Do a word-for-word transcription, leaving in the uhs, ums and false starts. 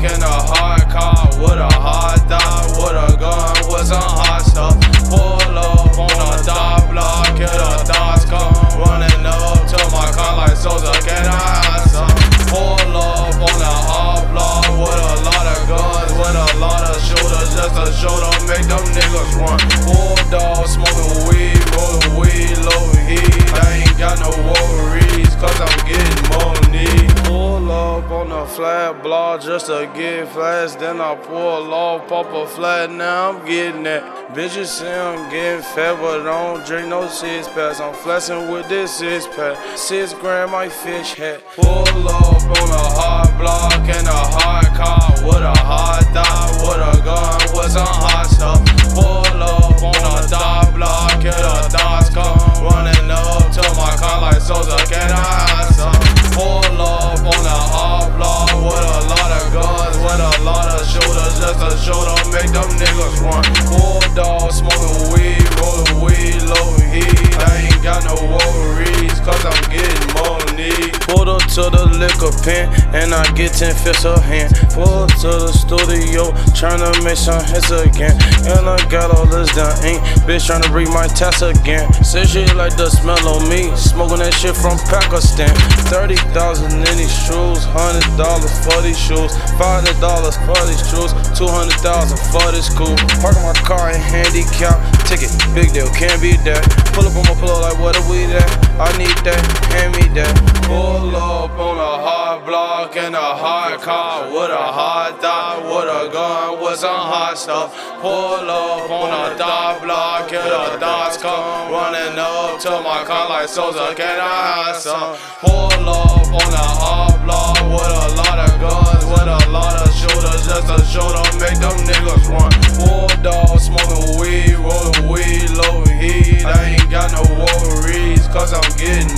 in a hard car with a hard dot, with a gun, with some hot stuff. Pull up on a dot block, hit a dots come running up to my car like Sosa, can I have some? Pull up on a hard block with a lot of guns, with a lot of shooters, just to show them, make them niggas run. Bulldog smoking weed, rolling weed, low heat. I ain't got no worries, cause I'm getting money. Pull up on a flat block just to get flash, then I pull off, pop a flat, now I'm getting that. Bitches say I'm getting fat, but I don't drink no six packs. I'm flexing with this six pack, six grand my fish hat. Pull up on a hard block in a hard car with a hard dot, with a gun, with some hot stuff. Pull up on a dot block, hit a dots come running up to my car like Sosa, can I have some? Pull up on a hard block with a lot of guns, with a lot of shooters, just to show them, make them niggas run. Bulldog smoking weed, rolling weed, low heat. I ain't got no worries, cause I'm getting money. Pulled up to the liquor pen, and I get ten fifths of hand. Pull up to the studio, tryna make some hits again. And I got all this done ink, bitch tryna read my test again. Say she like the smell on me, smoking that shit from Pakistan. Thirty thousand in these shoes, hundred dollars for these shoes, five hundred dollars for these shoes, two hundred thousand for this coupe. Parking my car in handicap, ticket, big deal, can't beat that. Pull up on my pillow like what are we at? I need that, hand me that. Pull up on a hard block in a hard car with a hard dot, with a gun, with some hot stuff. Pull up on a dot block, hit a dots come running up to my car like Sosa, can I have some? Pull up on a hard block with a lot of guns, with a lot of shooters, just to show them, make them niggas run. Bulldog smoking weed, rolling weed, low heat. I ain't got no worries, cause I'm getting